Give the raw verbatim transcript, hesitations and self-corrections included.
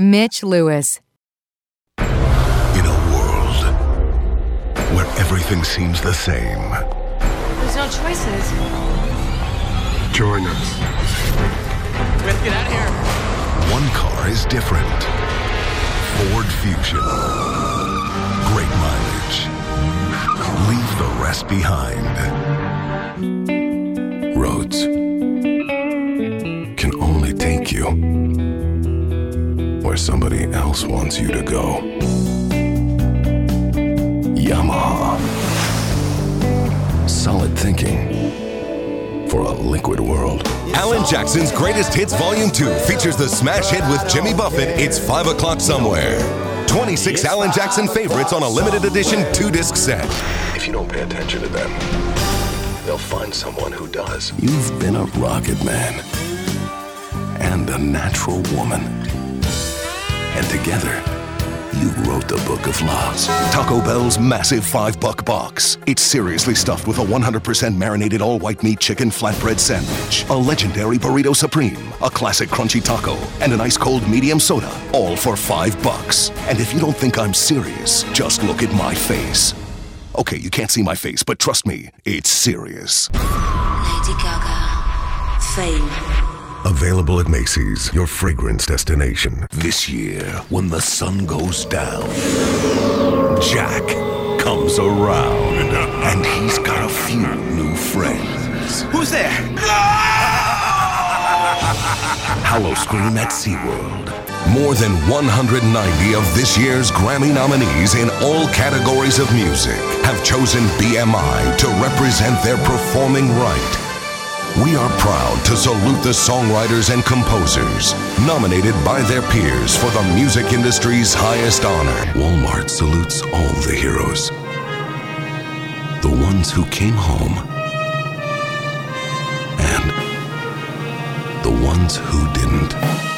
Mitch Lewis. In a world where everything seems the same. There's no choices. Join us. We have to get out of here. One car is different. Ford Fusion. Great mileage. Leave the rest behind. Roads can only take you where somebody else wants you to go. Yamaha. Solid thinking for a liquid world. Alan Jackson's Greatest Hits Volume two features the smash hit with Jimmy Buffett, It's five o'clock Somewhere. twenty-six Alan Jackson favorites on a limited edition two-disc set. If you don't pay attention to them, they'll find someone who does. You've been a rocket man and a natural woman. And together, you wrote the book of love. Taco Bell's massive five-buck box. It's seriously stuffed with a one hundred percent marinated all-white meat chicken flatbread sandwich, a legendary burrito supreme, a classic crunchy taco, and an ice-cold medium soda, all for five bucks. And if you don't think I'm serious, just look at my face. Okay, you can't see my face, but trust me, it's serious. Lady Gaga. Fame. Available at Macy's, your fragrance destination. This year, when the sun goes down, Jack comes around, and he's got a few new friends. Who's there? Howl-O-Scream at SeaWorld. More than one hundred ninety of this year's Grammy nominees in all categories of music have chosen B M I to represent their performing right. We are proud to salute the songwriters and composers nominated by their peers for the music industry's highest honor. Walmart salutes all the heroes. The ones who came home and the ones who didn't.